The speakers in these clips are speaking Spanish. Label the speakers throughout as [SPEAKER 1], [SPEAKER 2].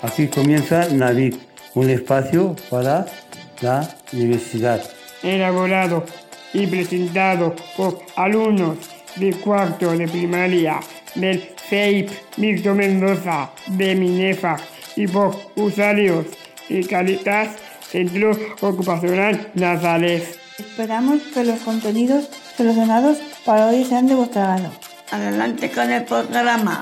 [SPEAKER 1] Aquí comienza Navic, un espacio para la diversidad.
[SPEAKER 2] Elaborado y presentado por alumnos de cuarto de primaria del CEIP Víctor Mendoza de Minefa y por usuarios de Cáritas Centro Ocupacional Nazaret.
[SPEAKER 3] Esperamos que los contenidos seleccionados para hoy sean de vuestro agrado.
[SPEAKER 4] Adelante con el programa.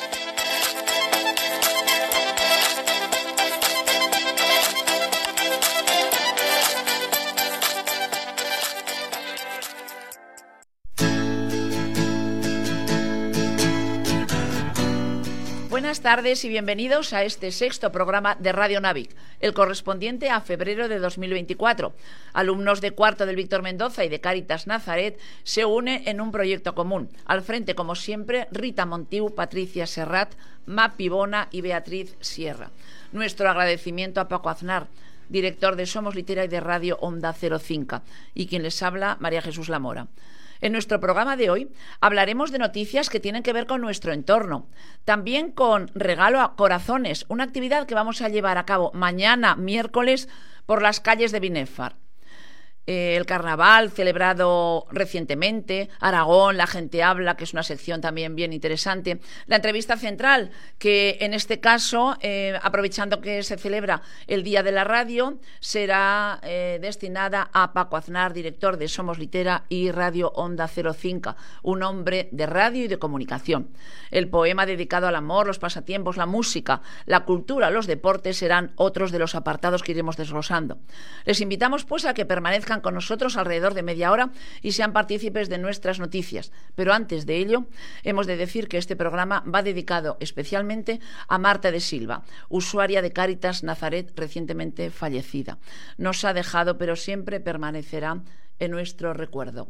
[SPEAKER 5] Buenas tardes y bienvenidos a este sexto programa de Radio Navic, el correspondiente a febrero de 2024. Alumnos de cuarto del Víctor Mendoza y de Cáritas Nazaret se unen en un proyecto común. Al frente, como siempre, Rita Montiu, Patricia Serrat, Mapi Bona y Beatriz Sierra. Nuestro agradecimiento a Paco Aznar, director de Somos Litera y de Radio Onda 05, y quien les habla, María Jesús Lamora. En nuestro programa de hoy hablaremos de noticias que tienen que ver con nuestro entorno. También con Regalo a Corazones, una actividad que vamos a llevar a cabo mañana, miércoles, por las calles de Binefar. El carnaval celebrado recientemente, Aragón, la gente habla, que es una sección también bien interesante. La entrevista central, que en este caso, aprovechando que se celebra el Día de la Radio, será destinada a Paco Aznar, director de Somos Litera y Radio Onda 05, un hombre de radio y de comunicación. El poema dedicado al amor, los pasatiempos, la música, la cultura, los deportes serán otros de los apartados que iremos desglosando. Les invitamos pues a que permanezcan con nosotros alrededor de media hora y sean partícipes de nuestras noticias. Pero antes de ello, hemos de decir que este programa va dedicado especialmente a Marta de Silva, usuaria de Cáritas Nazaret recientemente fallecida. Nos ha dejado, pero siempre permanecerá en nuestro recuerdo.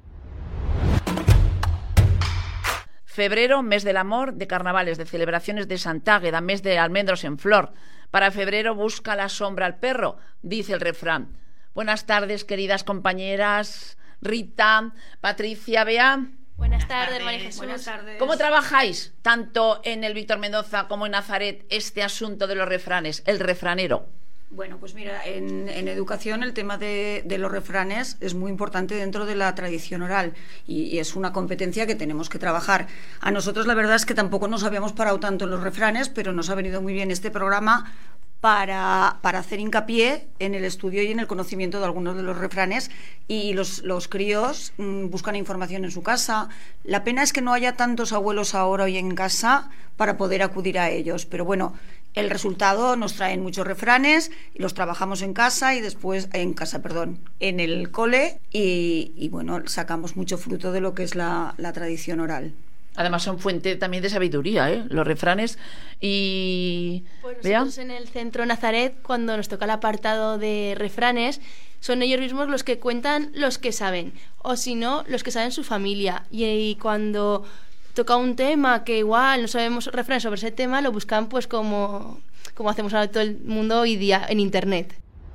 [SPEAKER 5] Febrero, mes del amor, de carnavales, de celebraciones de Santágueda, mes de almendros en flor. Para febrero busca la sombra al perro, dice el refrán. Buenas tardes, queridas compañeras Rita, Patricia, Bea.
[SPEAKER 6] Buenas tardes, María Jesús.
[SPEAKER 4] Buenas tardes.
[SPEAKER 5] ¿Cómo trabajáis, tanto en el Víctor Mendoza como en Nazaret, este asunto de los refranes, el refranero?
[SPEAKER 4] Bueno, pues mira, en educación el tema de los refranes es muy importante dentro de la tradición oral y es una competencia que tenemos que trabajar. A nosotros la verdad es que tampoco nos habíamos parado tanto en los refranes, pero nos ha venido muy bien este programa para hacer hincapié en el estudio y en el conocimiento de algunos de los refranes, y los críos buscan información en su casa. La pena es que no haya tantos abuelos ahora hoy en casa para poder acudir a ellos, pero bueno, el resultado nos traen muchos refranes y los trabajamos en casa y después en el cole y bueno, sacamos mucho fruto de lo que es la tradición oral.
[SPEAKER 5] Además son fuente también de sabiduría, los refranes. Y
[SPEAKER 6] pues nosotros en el Centro Nazaret, cuando nos toca el apartado de refranes, son ellos mismos los que cuentan los que saben, o si no, los que saben su familia. Y cuando toca un tema que igual no sabemos refranes sobre ese tema, lo buscan pues como hacemos ahora todo el mundo hoy día en internet.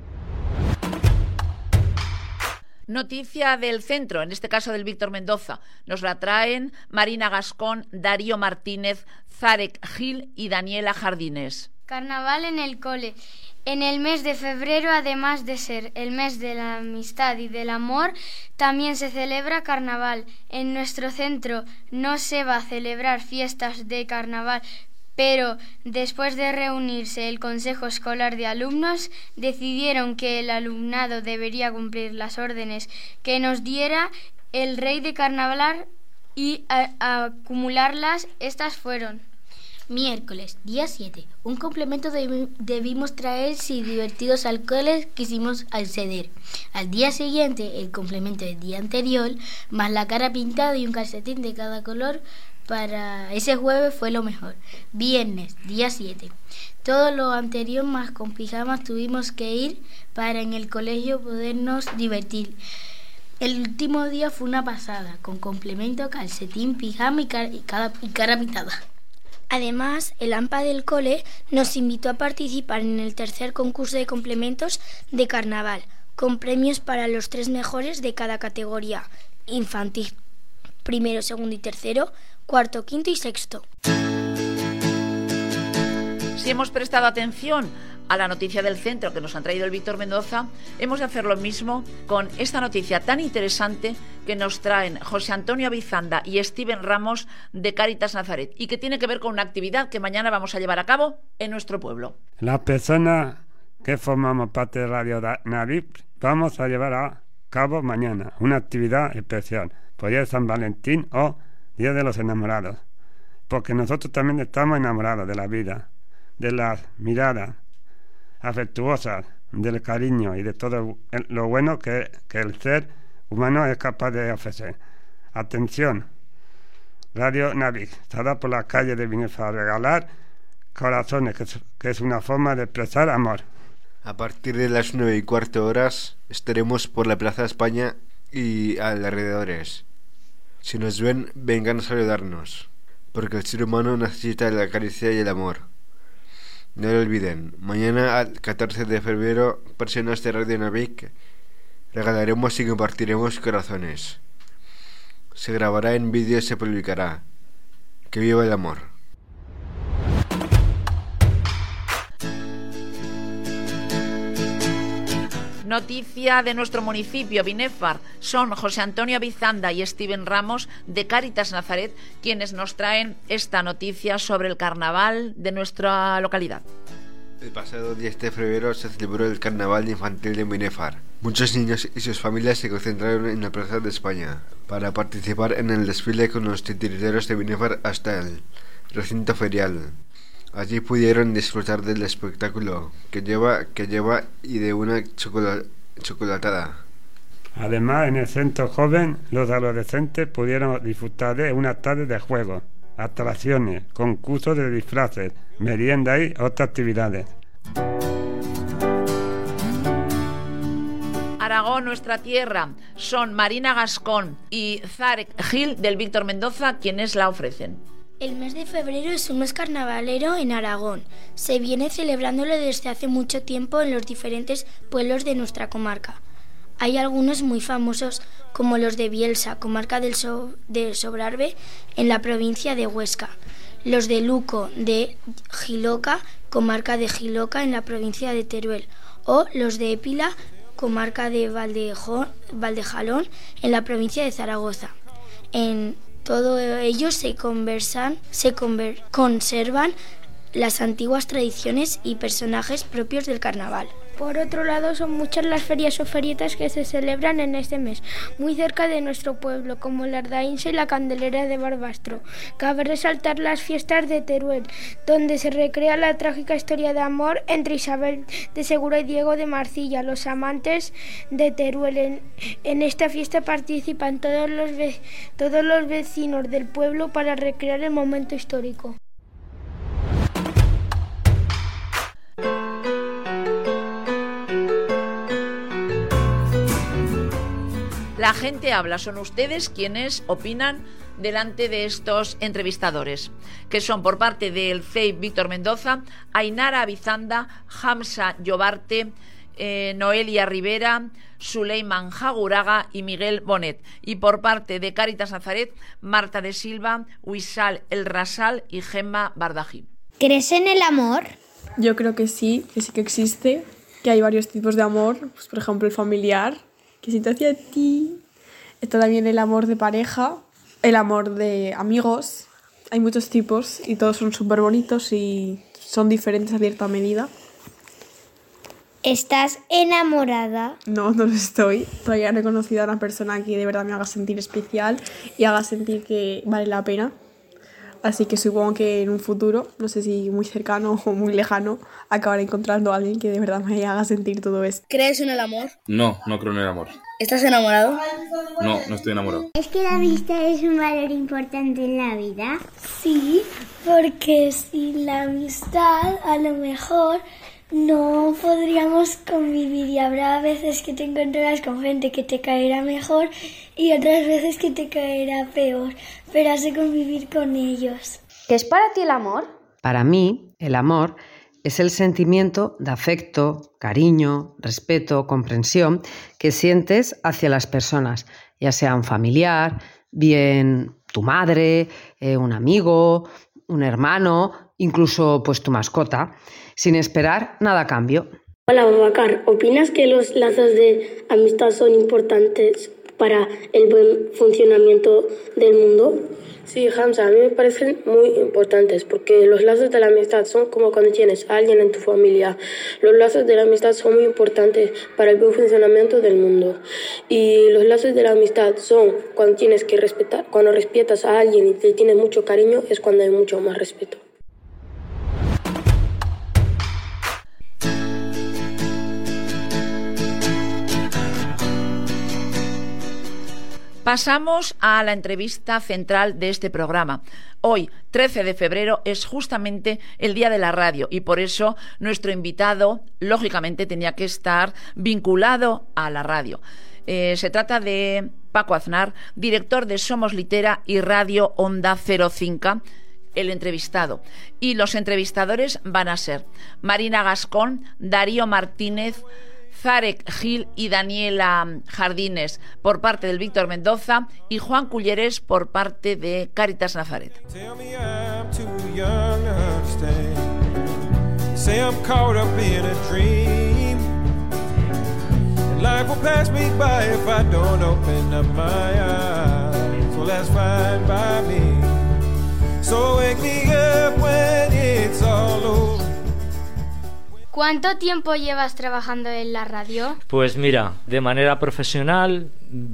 [SPEAKER 5] Noticia del centro, en este caso del Víctor Mendoza. Nos la traen Marina Gascón, Darío Martínez, Zarek Gil y Daniela Jardines.
[SPEAKER 7] Carnaval en el cole. En el mes de febrero, además de ser el mes de la amistad y del amor, también se celebra carnaval. En nuestro centro no se va a celebrar fiestas de carnaval, pero después de reunirse el Consejo Escolar de Alumnos, decidieron que el alumnado debería cumplir las órdenes que nos diera el rey de carnaval y acumularlas. Estas fueron:
[SPEAKER 8] miércoles, día 7. Un complemento debimos traer si divertidos al cole quisimos acceder. Al día siguiente, el complemento del día anterior, más la cara pintada y un calcetín de cada color. Para ese jueves fue lo mejor. Viernes, día 7. Todo lo anterior más con pijamas tuvimos que ir para en el colegio podernos divertir. El último día fue una pasada, con complemento, calcetín, pijama y cara pintada.
[SPEAKER 9] Además, el AMPA del cole nos invitó a participar en el tercer concurso de complementos de carnaval, con premios para los 3 mejores de cada categoría: infantil, primero, segundo y tercero, cuarto, quinto y sexto.
[SPEAKER 5] Si hemos prestado atención a la noticia del centro que nos han traído el Víctor Mendoza, hemos de hacer lo mismo con esta noticia tan interesante que nos traen José Antonio Avizanda y Steven Ramos de Cáritas Nazaret y que tiene que ver con una actividad que mañana vamos a llevar a cabo en nuestro pueblo.
[SPEAKER 10] Las personas que formamos parte de Radio Navic vamos a llevar a cabo mañana una actividad especial por día de San Valentín o Día de los Enamorados, porque nosotros también estamos enamorados de la vida, de las miradas afectuosas, del cariño y de todo lo bueno que el ser humano es capaz de ofrecer. Atención, Radio Navic estará por la calle de Binefar a regalar corazones, que es una forma de expresar amor.
[SPEAKER 11] A partir de las 9:15 estaremos por la Plaza de España y alrededores. Si nos ven, vengan a saludarnos, porque el ser humano necesita la caricia y el amor. No lo olviden, mañana al 14 de febrero, personas de Radio Navic, regalaremos y compartiremos corazones. Se grabará en vídeo y se publicará. ¡Que viva el amor!
[SPEAKER 5] Noticia de nuestro municipio, Binefar. Son José Antonio Avizanda y Steven Ramos de Cáritas Nazaret quienes nos traen esta noticia sobre el carnaval de nuestra localidad.
[SPEAKER 11] El pasado 10 de febrero se celebró el carnaval infantil de Binefar. Muchos niños y sus familias se concentraron en la Plaza de España para participar en el desfile con los titiriteros de Binefar hasta el recinto ferial. Allí pudieron disfrutar del espectáculo que lleva y de una chocolatada.
[SPEAKER 10] Además, en el centro joven, los adolescentes pudieron disfrutar de una tarde de juegos, atracciones, concursos de disfraces, merienda y otras actividades.
[SPEAKER 5] Aragón, nuestra tierra, son Marina Gascón y Zarek Gil del Víctor Mendoza quienes la ofrecen.
[SPEAKER 9] El mes de febrero es un mes carnavalero en Aragón. Se viene celebrándolo desde hace mucho tiempo en los diferentes pueblos de nuestra comarca. Hay algunos muy famosos como los de Bielsa, comarca del Sobrarbe, en la provincia de Huesca. Los de Luco de Jiloca, comarca de Jiloca, en la provincia de Teruel. O los de Épila, comarca de Valdejalón, en la provincia de Zaragoza. En todo ello se conservan las antiguas tradiciones y personajes propios del carnaval.
[SPEAKER 12] Por otro lado, son muchas las ferias o ferietas que se celebran en este mes, muy cerca de nuestro pueblo, como la Ardaínse y la Candelera de Barbastro. Cabe resaltar las fiestas de Teruel, donde se recrea la trágica historia de amor entre Isabel de Segura y Diego de Marcilla. Los amantes de Teruel en esta fiesta participan todos los vecinos del pueblo para recrear el momento histórico.
[SPEAKER 5] La gente habla, son ustedes quienes opinan delante de estos entrevistadores, que son por parte del CEIP Víctor Mendoza, Ainara Avizanda, Hamza Llobarte, Noelia Rivera, Suleiman Jaguraga y Miguel Bonet, y por parte de Cáritas Nazaret, Marta de Silva, Huisal El Rasal y Gemma Bardají.
[SPEAKER 13] ¿Crees en el amor?
[SPEAKER 14] Yo creo que sí que existe, que hay varios tipos de amor, pues por ejemplo el familiar, que siento hacia ti. Está también el amor de pareja, el amor de amigos. Hay muchos tipos y todos son súper bonitos y son diferentes a cierta medida.
[SPEAKER 13] ¿Estás enamorada?
[SPEAKER 14] No lo estoy. Todavía no he conocido a una persona que de verdad me haga sentir especial y haga sentir que vale la pena. Así que supongo que en un futuro, no sé si muy cercano o muy lejano, acabaré encontrando a alguien que de verdad me haga sentir todo esto.
[SPEAKER 15] ¿Crees en el amor?
[SPEAKER 16] No creo en el amor.
[SPEAKER 15] ¿Estás enamorado?
[SPEAKER 16] No estoy enamorado.
[SPEAKER 13] ¿Es que la amistad es un valor importante en la vida?
[SPEAKER 17] Sí, porque sin la amistad a lo mejor no podríamos convivir y habrá veces que te encontrarás con gente que te caerá mejor y otras veces que te caerá peor, pero has de convivir con ellos.
[SPEAKER 18] ¿Qué es para ti el amor?
[SPEAKER 19] Para mí, el amor es el sentimiento de afecto, cariño, respeto, comprensión que sientes hacia las personas, ya sea un familiar, bien tu madre, un amigo, un hermano, incluso pues tu mascota, sin esperar nada a cambio.
[SPEAKER 15] Hola, Babacar. ¿Opinas que los lazos de amistad son importantes para el buen funcionamiento del mundo?
[SPEAKER 18] Sí, Hamza, a mí me parecen muy importantes porque los lazos de la amistad son como cuando tienes a alguien en tu familia. Los lazos de la amistad son muy importantes para el buen funcionamiento del mundo. Y los lazos de la amistad son cuando cuando respetas a alguien y te tienes mucho cariño, es cuando hay mucho más respeto.
[SPEAKER 5] Pasamos a la entrevista central de este programa. Hoy, 13 de febrero, es justamente el Día de la Radio y por eso nuestro invitado, lógicamente, tenía que estar vinculado a la radio. Se trata de Paco Aznar, director de Somos Litera y Radio Onda 05, el entrevistado. Y los entrevistadores van a ser Marina Gascón, Darío Martínez, Zarek Gil y Daniela Jardines por parte del Víctor Mendoza y Juan Culleres por parte de Cáritas Nazaret.
[SPEAKER 7] ¿Cuánto tiempo llevas trabajando en la radio?
[SPEAKER 20] Pues mira, de manera profesional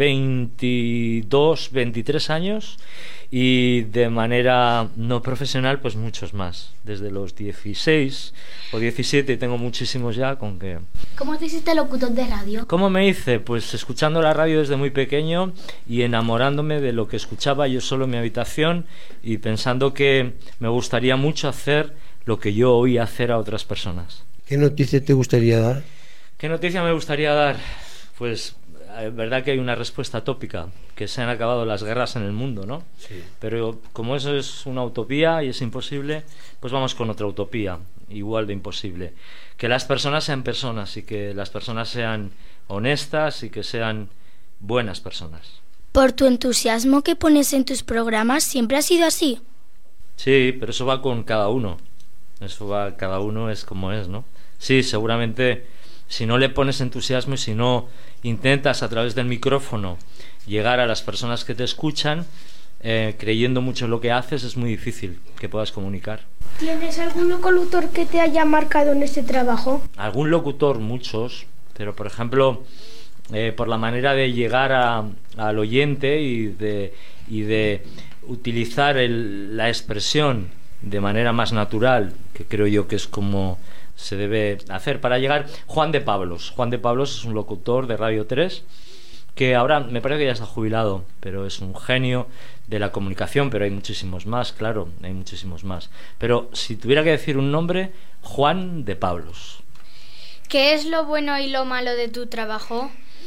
[SPEAKER 20] 22, 23 años y de manera no profesional pues muchos más. Desde los 16 o 17 tengo muchísimos ya con que...
[SPEAKER 8] ¿Cómo te hiciste locutor de radio?
[SPEAKER 20] ¿Cómo me hice? Pues escuchando la radio desde muy pequeño y enamorándome de lo que escuchaba yo solo en mi habitación y pensando que me gustaría mucho hacer lo que yo oía hacer a otras personas.
[SPEAKER 1] ¿Qué noticia te gustaría dar?
[SPEAKER 20] ¿Qué noticia me gustaría dar? Pues es verdad que hay una respuesta tópica, que se han acabado las guerras en el mundo, ¿no? Sí. Pero como eso es una utopía y es imposible, pues vamos con otra utopía, igual de imposible. Que las personas sean personas y que las personas sean honestas y que sean buenas personas.
[SPEAKER 9] Por tu entusiasmo que pones en tus programas, ¿siempre ha sido así?
[SPEAKER 20] Sí, pero eso va con cada uno. Eso va, cada uno es como es, ¿no? Sí, seguramente si no le pones entusiasmo y si no intentas a través del micrófono llegar a las personas que te escuchan, creyendo mucho en lo que haces, es muy difícil que puedas comunicar.
[SPEAKER 12] ¿Tienes algún locutor que te haya marcado en este trabajo?
[SPEAKER 20] Algún locutor, muchos, pero por ejemplo, por la manera de llegar al oyente y de utilizar la expresión de manera más natural, que creo yo que es como se debe hacer para llegar. Juan de Pablos es un locutor de Radio 3 que ahora me parece que ya está jubilado, pero es un genio de la comunicación, pero hay muchísimos más, claro, hay muchísimos más. Pero si tuviera que decir un nombre, Juan de Pablos.
[SPEAKER 7] ¿Qué es lo bueno y lo malo de tu trabajo?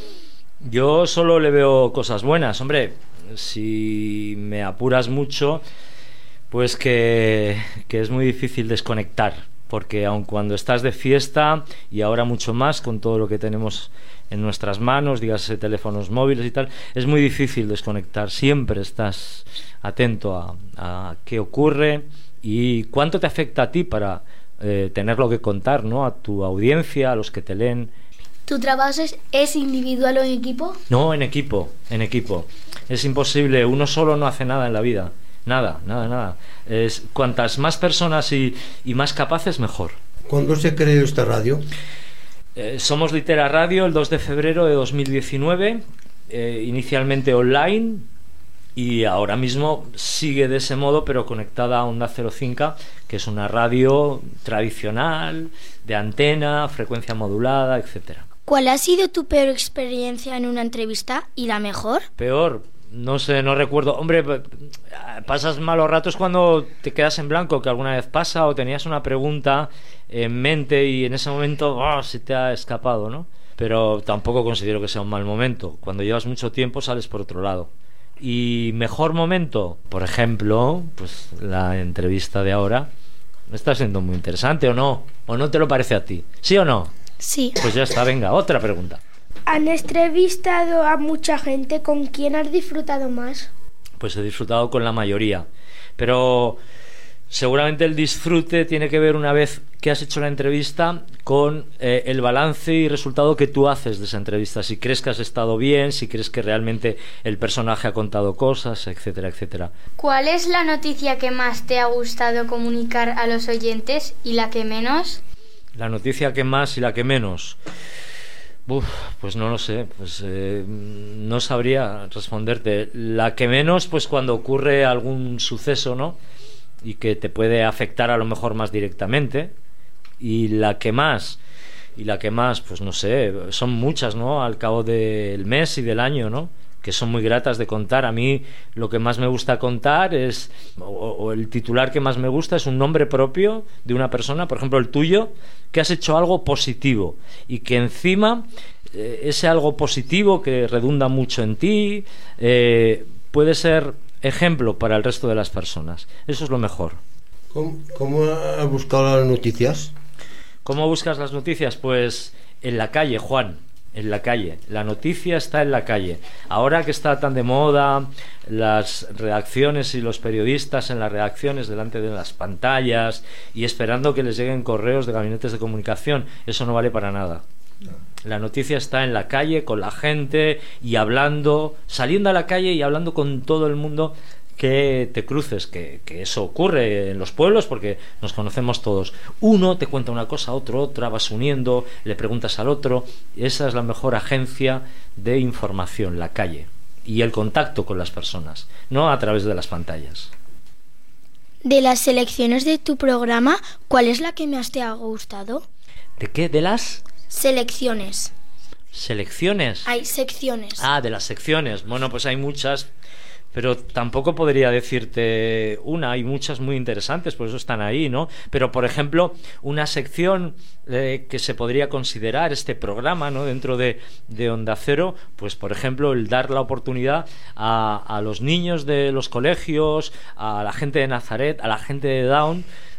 [SPEAKER 20] Yo solo le veo cosas buenas, hombre. Si me apuras mucho, pues que es muy difícil desconectar, porque aun cuando estás de fiesta y ahora mucho más con todo lo que tenemos en nuestras manos, dígase teléfonos móviles y tal, es muy difícil desconectar. Siempre estás atento a qué ocurre y cuánto te afecta a ti para tener lo que contar, ¿no? A tu audiencia, a los que te leen.
[SPEAKER 8] ¿Tu trabajo es individual o en equipo?
[SPEAKER 20] No, en equipo. Es imposible, uno solo no hace nada en la vida. Nada. Cuantas más personas y más capaces, mejor.
[SPEAKER 1] ¿Cuándo se creó esta radio?
[SPEAKER 20] Somos Litera Radio el 2 de febrero de 2019, inicialmente online y ahora mismo sigue de ese modo, pero conectada a Onda 05, que es una radio tradicional, de antena, frecuencia modulada, etcétera.
[SPEAKER 9] ¿Cuál ha sido tu peor experiencia en una entrevista y la mejor?
[SPEAKER 20] Peor, no sé, no recuerdo. Hombre, pasas malos ratos cuando te quedas en blanco, que alguna vez pasa, o tenías una pregunta en mente y en ese momento se te ha escapado, ¿no? Pero tampoco considero que sea un mal momento. Cuando llevas mucho tiempo sales por otro lado. Y mejor momento, por ejemplo, pues la entrevista de ahora está siendo muy interesante, ¿o no? ¿O no te lo parece a ti? ¿Sí o no?
[SPEAKER 9] Sí.
[SPEAKER 20] Pues ya está, venga, otra pregunta.
[SPEAKER 12] ¿Han entrevistado a mucha gente? ¿Con quién has disfrutado más?
[SPEAKER 20] Pues he disfrutado con la mayoría, pero seguramente el disfrute tiene que ver, una vez que has hecho la entrevista, con el balance y resultado que tú haces de esa entrevista. Si crees que has estado bien, si crees que realmente el personaje ha contado cosas, etcétera, etcétera.
[SPEAKER 7] ¿Cuál es la noticia que más te ha gustado comunicar a los oyentes y la que menos?
[SPEAKER 20] La noticia que más y la que menos. Pues no lo sé, no sabría responderte. La que menos, pues cuando ocurre algún suceso, ¿no? Y que te puede afectar a lo mejor más directamente. Y la que más, pues no sé, son muchas, ¿no? Al cabo del mes y del año, ¿no? Que son muy gratas de contar. A mí lo que más me gusta contar es, o el titular que más me gusta es un nombre propio de una persona, por ejemplo el tuyo, que has hecho algo positivo y que encima ese algo positivo que redunda mucho en ti puede ser ejemplo para el resto de las personas. Eso es lo mejor.
[SPEAKER 21] ¿Cómo has buscado las noticias?
[SPEAKER 20] ¿Cómo buscas las noticias? Pues en la calle, Juan. En la calle, la noticia está en la calle. Ahora que está tan de moda las redacciones y los periodistas en las redacciones delante de las pantallas y esperando que les lleguen correos de gabinetes de comunicación, eso no vale para nada. La noticia está en la calle, con la gente y hablando, saliendo a la calle y hablando con todo el mundo que te cruces, que eso ocurre en los pueblos porque nos conocemos todos. Uno te cuenta una cosa, otro otra, vas uniendo, le preguntas al otro. Esa es la mejor agencia de información, la calle y el contacto con las personas, no a través de las pantallas.
[SPEAKER 9] De las selecciones de tu programa, ¿cuál es la que más te ha gustado?
[SPEAKER 20] ¿De qué? ¿De las?
[SPEAKER 9] Selecciones.
[SPEAKER 20] ¿Selecciones?
[SPEAKER 9] Hay secciones.
[SPEAKER 20] De las secciones. Bueno, pues hay muchas, pero tampoco podría decirte una. Hay muchas muy interesantes, por eso están ahí, ¿no? Pero, por ejemplo, una sección que se podría considerar este programa, ¿no? Dentro de Onda Cero, pues, por ejemplo, el dar la oportunidad a los niños de los colegios, a la gente de Nazaret, a la gente de Down,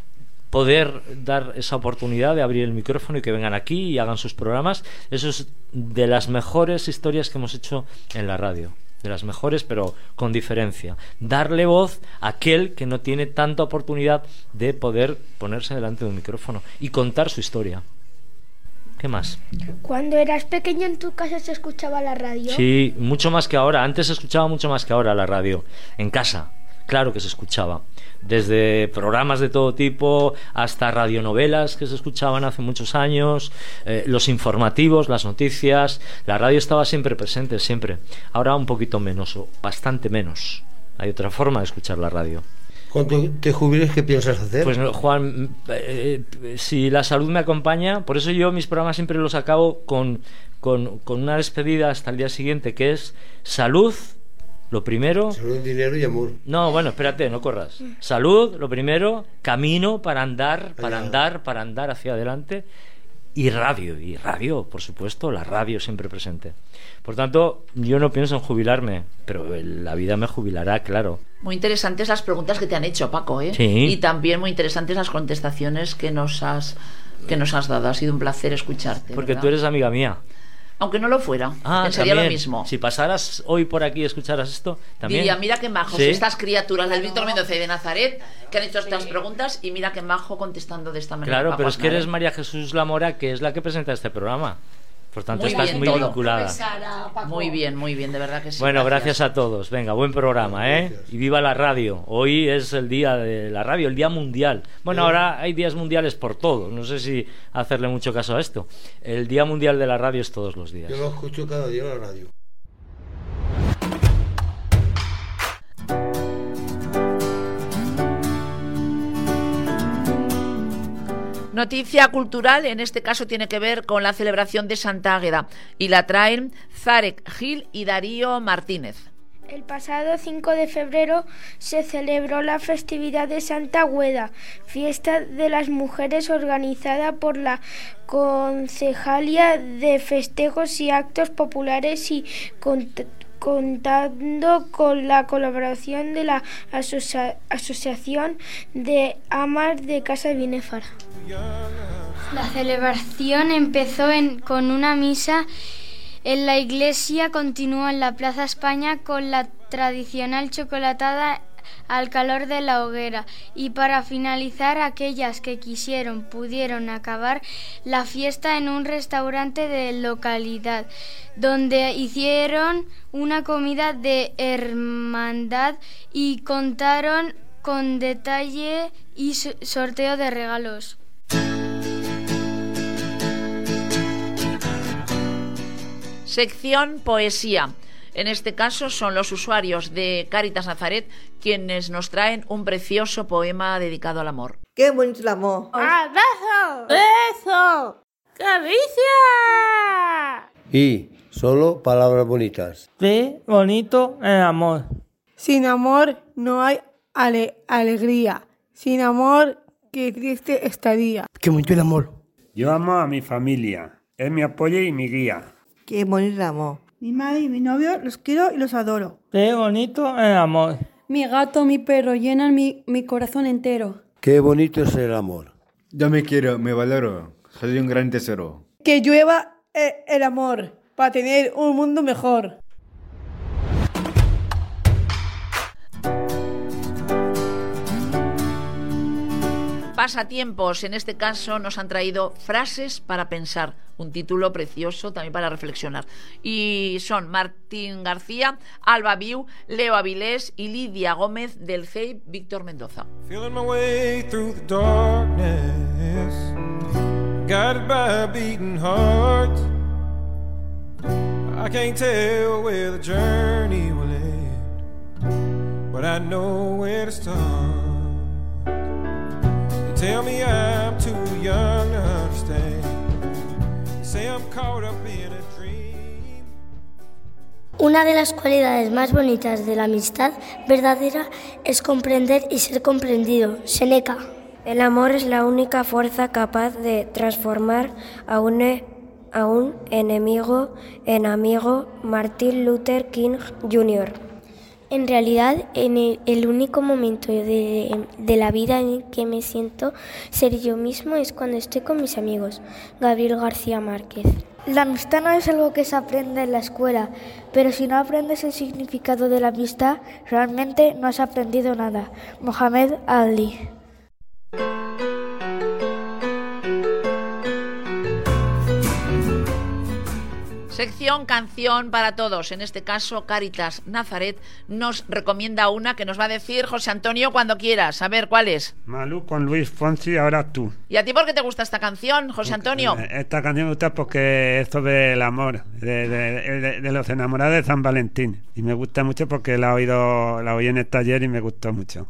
[SPEAKER 20] poder dar esa oportunidad de abrir el micrófono y que vengan aquí y hagan sus programas. Eso es de las mejores historias que hemos hecho en la radio. De las mejores, pero con diferencia. Darle voz a aquel que no tiene tanta oportunidad de poder ponerse delante de un micrófono y contar su historia. ¿Qué más?
[SPEAKER 12] Cuando eras pequeño, ¿en tu casa se escuchaba la radio?
[SPEAKER 20] Sí, mucho más que ahora. Antes se escuchaba mucho más que ahora la radio. En casa, claro que se escuchaba. Desde programas de todo tipo hasta radionovelas que se escuchaban hace muchos años, los informativos, las noticias. La radio estaba siempre presente, siempre. Ahora un poquito menos, o bastante menos. Hay otra forma de escuchar la radio.
[SPEAKER 21] Cuando te jubiles, ¿qué piensas hacer?
[SPEAKER 20] Pues Juan, si la salud me acompaña, por eso yo mis programas siempre los acabo con una despedida hasta el día siguiente, que es salud. Lo primero...
[SPEAKER 21] Salud, dinero y amor.
[SPEAKER 20] No, bueno, espérate, no corras. Salud, lo primero, camino para andar hacia adelante, y radio, por supuesto, la radio siempre presente. Por tanto, yo no pienso en jubilarme, pero la vida me jubilará, claro.
[SPEAKER 5] Muy interesantes las preguntas que te han hecho, Paco, ¿eh?
[SPEAKER 20] Sí.
[SPEAKER 5] Y también muy interesantes las contestaciones que nos has dado. Ha sido un placer escucharte.
[SPEAKER 20] Porque
[SPEAKER 5] ¿verdad?
[SPEAKER 20] Tú eres amiga mía.
[SPEAKER 5] Aunque no lo fuera, pensaría
[SPEAKER 20] también,
[SPEAKER 5] lo mismo.
[SPEAKER 20] Si pasaras hoy por aquí y escucharas esto, también.
[SPEAKER 5] Diría, mira qué majos,
[SPEAKER 20] ¿sí?
[SPEAKER 5] Estas criaturas del Víctor Mendoza y de Nazaret que han hecho estas preguntas, y mira qué majo contestando de esta manera.
[SPEAKER 20] Claro, pero es que eres María Jesús Lamora, que es la que presenta este programa. Por tanto,
[SPEAKER 5] muy
[SPEAKER 20] estás
[SPEAKER 5] bien,
[SPEAKER 20] muy
[SPEAKER 5] todo.
[SPEAKER 20] vinculada.
[SPEAKER 5] Muy bien, de verdad que sí.
[SPEAKER 20] Bueno, gracias a todos. Venga, buen programa, ¿eh? Y viva la radio. Hoy es el día de la radio, el día mundial. Bueno, ahora hay días mundiales por todo. No sé si hacerle mucho caso a esto. El día mundial de la radio es todos los días.
[SPEAKER 21] Yo lo escucho cada día en la radio.
[SPEAKER 5] Noticia cultural, en este caso tiene que ver con la celebración de Santa Águeda, y la traen Zarek Gil y Darío Martínez.
[SPEAKER 12] El pasado 5 de febrero se celebró la festividad de Santa Águeda, fiesta de las mujeres organizada por la Concejalía de Festejos y Actos Populares y contando con la colaboración de la Asociación de Amas de Casa Binefara.
[SPEAKER 7] La celebración empezó con una misa en la iglesia, continuó en la Plaza España con la tradicional chocolatada al calor de la hoguera y para finalizar aquellas que quisieron pudieron acabar la fiesta en un restaurante de localidad donde hicieron una comida de hermandad y contaron con detalle y sorteo de regalos.
[SPEAKER 5] Sección Poesía. En este caso son los usuarios de Cáritas Nazaret quienes nos traen un precioso poema dedicado al amor.
[SPEAKER 2] ¡Qué bonito el amor!
[SPEAKER 12] ¡Abrazo! ¡Beso! ¡Caricia!
[SPEAKER 21] Y solo palabras bonitas.
[SPEAKER 22] ¡Qué bonito el amor!
[SPEAKER 14] Sin amor no hay alegría. Sin amor, qué triste estaría.
[SPEAKER 21] ¡Qué bonito el amor!
[SPEAKER 10] Yo amo a mi familia. Es mi apoyo y mi guía.
[SPEAKER 2] ¡Qué bonito el amor!
[SPEAKER 3] Mi madre y mi novio los quiero y los adoro.
[SPEAKER 22] ¡Qué bonito el amor!
[SPEAKER 23] Mi gato, mi perro llenan mi corazón entero.
[SPEAKER 21] ¡Qué bonito es el amor!
[SPEAKER 11] Yo me quiero, me valoro. Soy un gran tesoro.
[SPEAKER 3] Que llueva el amor para tener un mundo mejor.
[SPEAKER 5] Pasatiempos, en este caso nos han traído Frases para pensar, un título precioso también para reflexionar. Y son Martín García, Alba Viu, Leo Avilés y Lidia Gómez del CEIP Víctor Mendoza.
[SPEAKER 24] Feeling my way through the darkness, guided by a beating heart. I can't tell where the journey will end, but I know where to start. Tell me I'm too young to understand. Say I'm caught up in a dream.
[SPEAKER 17] Una de las cualidades más bonitas de la amistad verdadera es comprender y ser comprendido. Séneca.
[SPEAKER 25] El amor es la única fuerza capaz de transformar a un enemigo en amigo. Martin Luther King Jr.
[SPEAKER 17] En realidad, en el único momento de la vida en que me siento ser yo mismo es cuando estoy con mis amigos. Gabriel García Márquez.
[SPEAKER 12] La amistad no es algo que se aprende en la escuela, pero si no aprendes el significado de la amistad, realmente no has aprendido nada. Mohamed Ali.
[SPEAKER 5] Sección Canción para Todos. En este caso, Cáritas Nazaret nos recomienda una que nos va a decir José Antonio cuando quieras. A ver, ¿cuál es?
[SPEAKER 10] Malú con Luis Fonsi, Ahora tú.
[SPEAKER 5] ¿Y a ti por qué te gusta esta canción, José Antonio?
[SPEAKER 10] Esta canción me gusta porque es sobre el amor, de los enamorados de San Valentín. Y me gusta mucho porque la oí en el taller y me gustó mucho.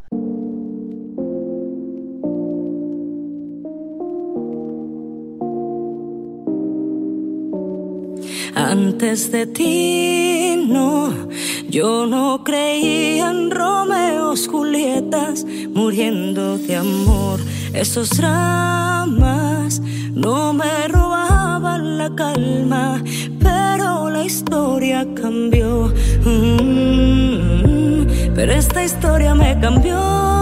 [SPEAKER 26] Antes de ti, no, yo no creía en Romeos, Julietas, muriendo de amor. Esos dramas no me robaban la calma, pero la historia cambió. Pero esta historia me cambió.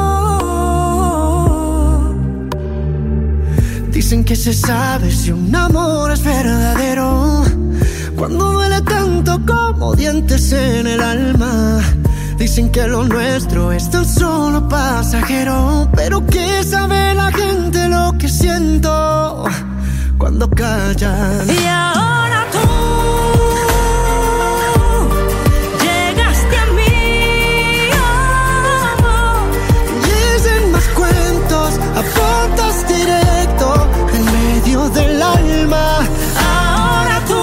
[SPEAKER 27] Dicen que se sabe si un amor es verdadero cuando duele tanto como dientes en el alma. Dicen que lo nuestro es tan solo pasajero, pero ¿qué sabe la gente lo que siento cuando callan?
[SPEAKER 26] Y ahora tú llegaste a mí,
[SPEAKER 27] y dicen más cuentos, apuntas directo en medio del alma.
[SPEAKER 26] Ahora tú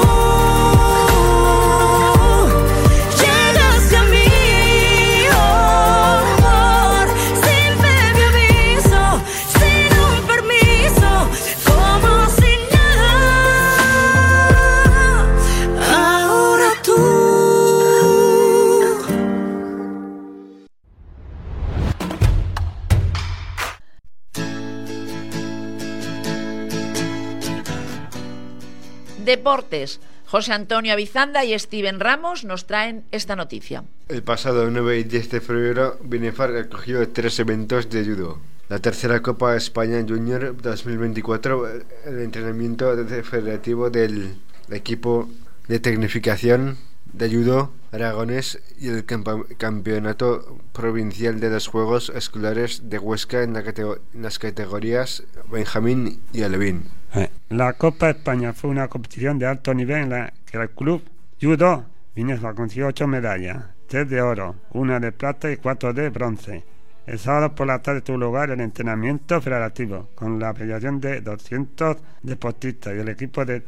[SPEAKER 5] Deportes. José Antonio Avizanda y Steven Ramos nos traen esta noticia.
[SPEAKER 11] El pasado 9 y 10 de febrero, Binefar acogió 3 eventos de judo. La tercera Copa España Junior 2024, el entrenamiento federativo del equipo de tecnificación de Judo Aragonés y el Campeonato Provincial de los Juegos Escolares de Huesca en las categorías Benjamín y Alevín.
[SPEAKER 10] La Copa España fue una competición de alto nivel en la que el club Judo Vinesva consiguió 8 medallas, 3 de oro, 1 de plata y 4 de bronce. El sábado por la tarde tuvo lugar el entrenamiento federativo con la afiliación de 200 deportistas y el equipo de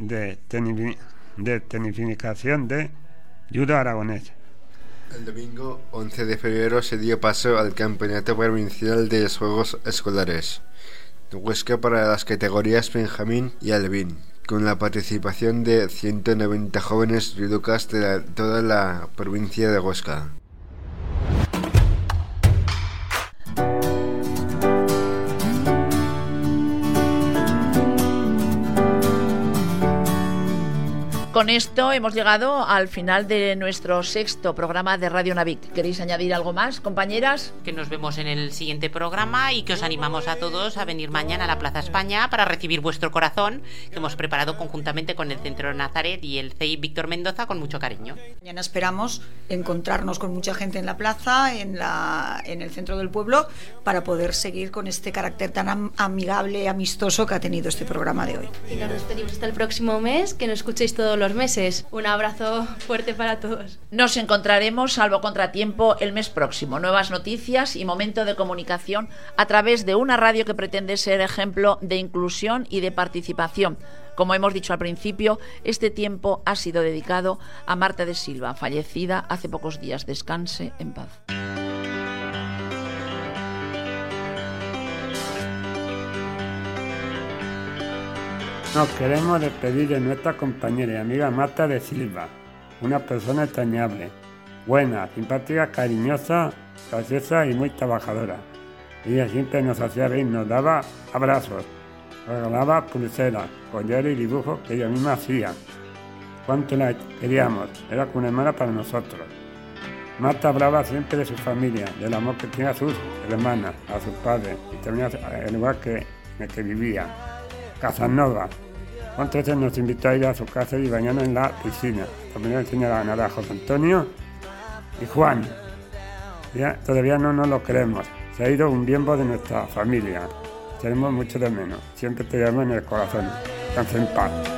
[SPEAKER 10] tenificación de Judo Aragonés.
[SPEAKER 11] El domingo 11 de febrero se dio paso al Campeonato Provincial de los Juegos Escolares de Huesca para las categorías Benjamín y Alevín, con la participación de 190 jóvenes judocas de toda la provincia de Huesca.
[SPEAKER 5] Con esto hemos llegado al final de nuestro 6º programa de Radio Navic. ¿Queréis añadir algo más, compañeras?
[SPEAKER 4] Que nos vemos en el siguiente programa y que os animamos a todos a venir mañana a la Plaza España para recibir vuestro corazón, que hemos preparado conjuntamente con el Centro Nazaret y el CEI Víctor Mendoza con mucho cariño.
[SPEAKER 6] Mañana esperamos encontrarnos con mucha gente en la plaza, en el centro del pueblo, para poder seguir con este carácter tan amigable y amistoso que ha tenido este programa de hoy.
[SPEAKER 13] Y nos despedimos hasta el próximo mes, que nos escuchéis todos los meses. Un abrazo fuerte para todos.
[SPEAKER 5] Nos encontraremos, salvo contratiempo, el mes próximo. Nuevas noticias y momento de comunicación a través de una radio que pretende ser ejemplo de inclusión y de participación. Como hemos dicho al principio, este tiempo ha sido dedicado a Marta de Silva, fallecida hace pocos días. Descanse en paz.
[SPEAKER 10] Nos queremos despedir de nuestra compañera y amiga Marta de Silva, una persona entrañable, buena, simpática, cariñosa, graciosa y muy trabajadora. Ella siempre nos hacía reír, nos daba abrazos, regalaba pulseras, collares y dibujos que ella misma hacía. Cuánto la queríamos, era como una hermana para nosotros. Marta hablaba siempre de su familia, del amor que tenía a sus hermanas, a sus padres y también al lugar en el que vivía. Casanova. ¿Cuántas veces nos invitó a ir a su casa y bañarnos en la piscina? También enseñó a nadar a José Antonio y Juan. Ya, todavía no nos lo creemos. Se ha ido un miembro de nuestra familia. Tenemos mucho de menos. Siempre te llevamos en el corazón. Descansa en paz.